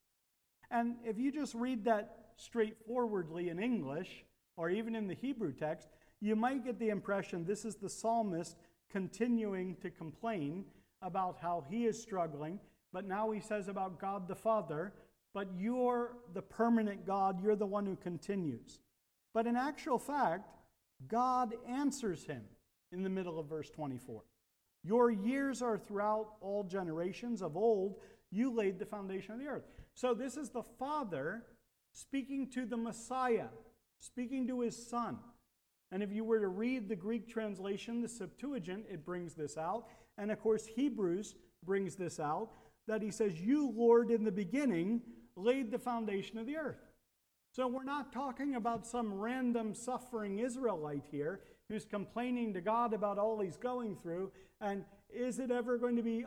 Speaker 1: And if you just read that straightforwardly in English, or even in the Hebrew text, you might get the impression this is the psalmist continuing to complain about how he is struggling, but now he says about God the Father, "But you're the permanent God, you're the one who continues." But in actual fact, God answers him in the middle of verse 24. "Your years are throughout all generations. Of old, you laid the foundation of the earth." So this is the Father speaking to the Messiah, speaking to his Son. And if you were to read the Greek translation, the Septuagint, it brings this out. And of course, Hebrews brings this out, that he says, you, Lord, in the beginning laid the foundation of the earth. So we're not talking about some random suffering Israelite here who's complaining to God about all he's going through, and is it ever going to be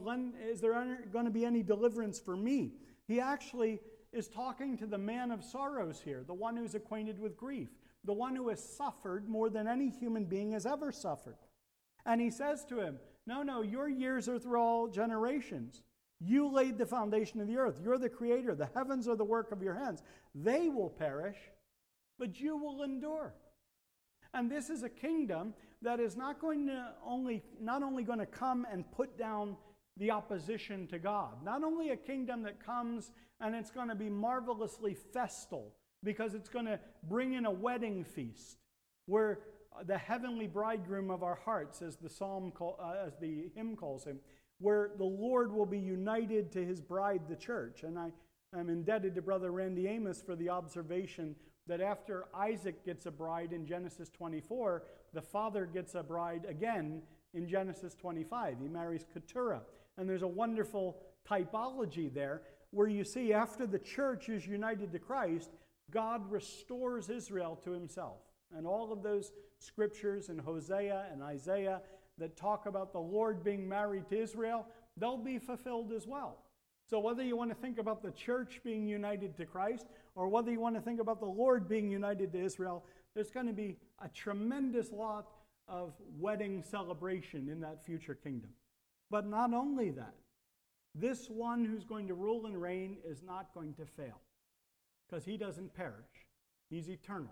Speaker 1: is there going to be any deliverance for me? He actually is talking to the man of sorrows here, the one who's acquainted with grief, the one who has suffered more than any human being has ever suffered. And he says to him, no, your years are through all generations. You laid the foundation of the earth. You're the creator. The heavens are the work of your hands. They will perish, but you will endure. And this is a kingdom that is not only going to come and put down the opposition to God. Not only a kingdom that comes and it's going to be marvelously festal because it's going to bring in a wedding feast where the heavenly bridegroom of our hearts, as the hymn calls him, where the Lord will be united to his bride, the church. And I'm indebted to Brother Randy Amos for the observation that after Isaac gets a bride in Genesis 24, the father gets a bride again in Genesis 25. He marries Keturah. And there's a wonderful typology there where you see after the church is united to Christ, God restores Israel to himself. And all of those scriptures in Hosea and Isaiah that talk about the Lord being married to Israel, they'll be fulfilled as well. So whether you want to think about the church being united to Christ or whether you want to think about the Lord being united to Israel, there's going to be a tremendous lot of wedding celebration in that future kingdom. But not only that, this one who's going to rule and reign is not going to fail because he doesn't perish. He's eternal.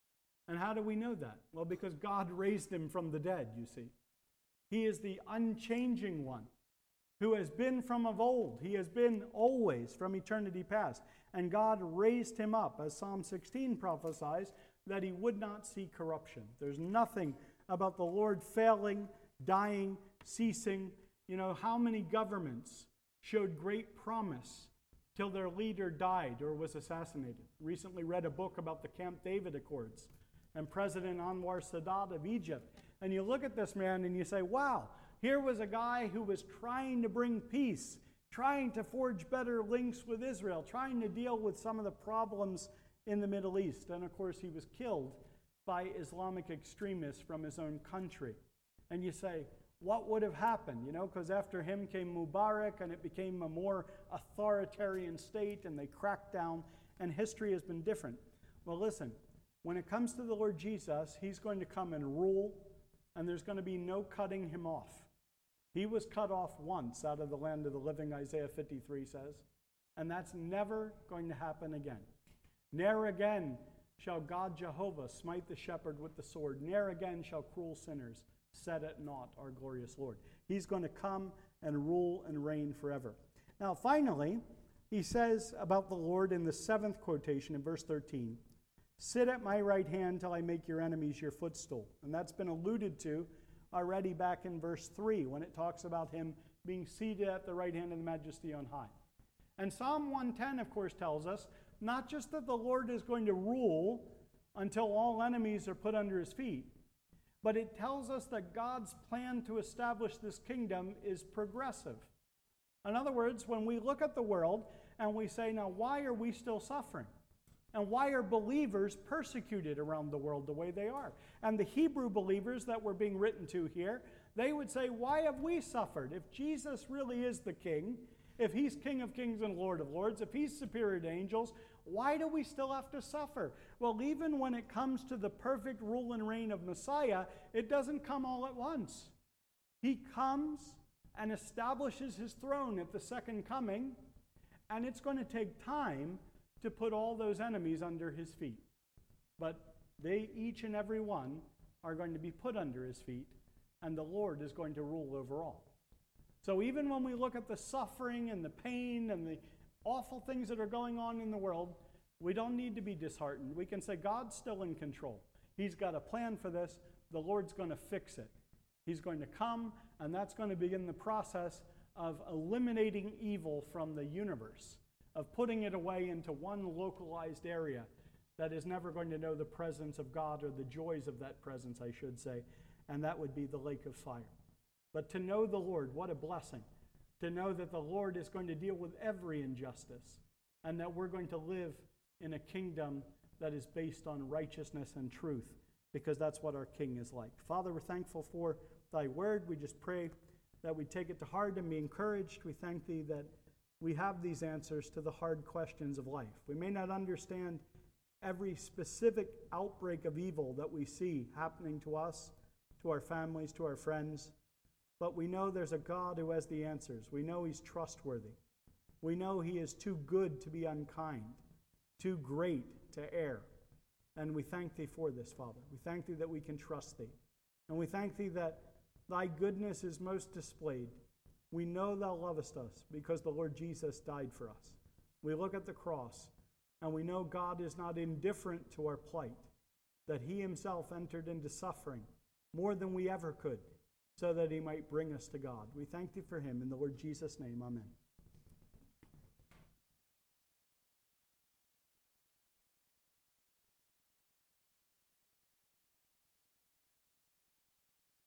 Speaker 1: And how do we know that? Well, because God raised him from the dead, you see. He is the unchanging one who has been from of old. He has been always from eternity past. And God raised him up, as Psalm 16 prophesies, that he would not see corruption. There's nothing about the Lord failing, dying, ceasing. You know, how many governments showed great promise till their leader died or was assassinated? Recently read a book about the Camp David Accords and President Anwar Sadat of Egypt. And you look at this man and you say, wow, here was a guy who was trying to bring peace, trying to forge better links with Israel, trying to deal with some of the problems in the Middle East. And of course, he was killed by Islamic extremists from his own country. And you say, what would have happened? You know, because after him came Mubarak and it became a more authoritarian state and they cracked down and history has been different. Well, listen, when it comes to the Lord Jesus, he's going to come and rule and there's going to be no cutting him off. He was cut off once out of the land of the living, Isaiah 53 says, and that's never going to happen again. Ne'er again shall God Jehovah smite the shepherd with the sword. Ne'er again shall cruel sinners set at naught our glorious Lord. He's going to come and rule and reign forever. Now, finally, he says about the Lord in the 7th quotation in verse 13, sit at my right hand till I make your enemies your footstool. And that's been alluded to already back in verse 3 when it talks about him being seated at the right hand of the majesty on high. And Psalm 110, of course, tells us not just that the Lord is going to rule until all enemies are put under his feet, but it tells us that God's plan to establish this kingdom is progressive. In other words, when we look at the world and we say, now, why are we still suffering? And why are believers persecuted around the world the way they are? And the Hebrew believers that we're being written to here, they would say, why have we suffered? If Jesus really is the king, if he's King of kings and Lord of lords, if he's superior to angels, why do we still have to suffer? Well, even when it comes to the perfect rule and reign of Messiah, it doesn't come all at once. He comes and establishes his throne at the second coming, and it's going to take time to put all those enemies under his feet. But they, each and every one, are going to be put under his feet, and the Lord is going to rule over all. So even when we look at the suffering and the pain and the awful things that are going on in the world, we don't need to be disheartened. We can say, God's still in control. He's got a plan for this. The Lord's going to fix it. He's going to come, and that's going to begin the process of eliminating evil from the universe, of putting it away into one localized area that is never going to know the presence of God, or the joys of that presence, I should say, and that would be the lake of fire. But to know the Lord, what a blessing. to know that the Lord is going to deal with every injustice, and that we're going to live in a kingdom that is based on righteousness and truth, because that's what our King is like. Father, we're thankful for thy word. We just pray that we take it to heart and be encouraged. We thank thee that we have these answers to the hard questions of life. We may not understand every specific outbreak of evil that we see happening to us, to our families, to our friends, but we know there's a God who has the answers. We know he's trustworthy. We know he is too good to be unkind, too great to err. And we thank thee for this, Father. We thank thee that we can trust thee. And we thank thee that thy goodness is most displayed. We know thou lovest us because the Lord Jesus died for us. We look at the cross and we know God is not indifferent to our plight, that he himself entered into suffering more than we ever could, so that he might bring us to God. We thank thee for him. In the Lord Jesus' name, amen.